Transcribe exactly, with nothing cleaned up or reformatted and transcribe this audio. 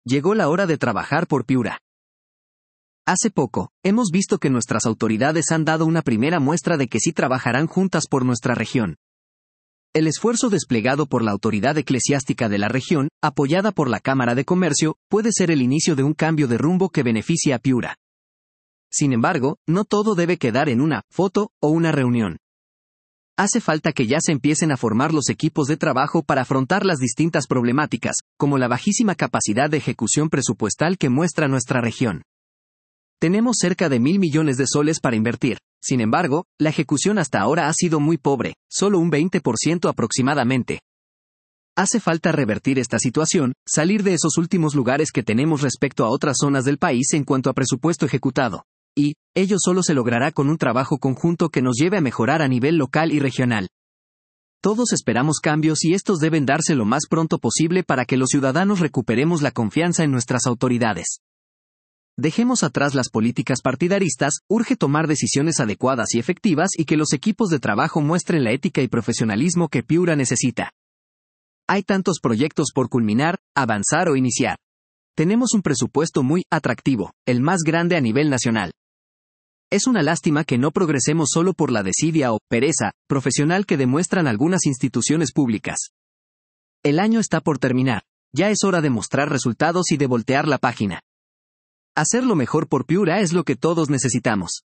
llegó la hora de trabajar por Piura. Hace poco, hemos visto que nuestras autoridades han dado una primera muestra de que sí trabajarán juntas por nuestra región. El esfuerzo desplegado por la autoridad eclesiástica de la región, apoyada por la Cámara de Comercio, puede ser el inicio de un cambio de rumbo que beneficie a Piura. Sin embargo, no todo debe quedar en una foto o una reunión. Hace falta que ya se empiecen a formar los equipos de trabajo para afrontar las distintas problemáticas, como la bajísima capacidad de ejecución presupuestal que muestra nuestra región. Tenemos cerca de mil millones de soles para invertir. Sin embargo, la ejecución hasta ahora ha sido muy pobre, solo un veinte por ciento aproximadamente. Hace falta revertir esta situación, salir de esos últimos lugares que tenemos respecto a otras zonas del país en cuanto a presupuesto ejecutado. Y, ello solo se logrará con un trabajo conjunto que nos lleve a mejorar a nivel local y regional. Todos esperamos cambios y estos deben darse lo más pronto posible para que los ciudadanos recuperemos la confianza en nuestras autoridades. Dejemos atrás las políticas partidaristas, urge tomar decisiones adecuadas y efectivas y que los equipos de trabajo muestren la ética y profesionalismo que Piura necesita. Hay tantos proyectos por culminar, avanzar o iniciar. Tenemos un presupuesto muy atractivo, el más grande a nivel nacional. Es una lástima que no progresemos solo por la desidia o pereza profesional que demuestran algunas instituciones públicas. El año está por terminar. Ya es hora de mostrar resultados y de voltear la página. Hacerlo mejor por Piura es lo que todos necesitamos.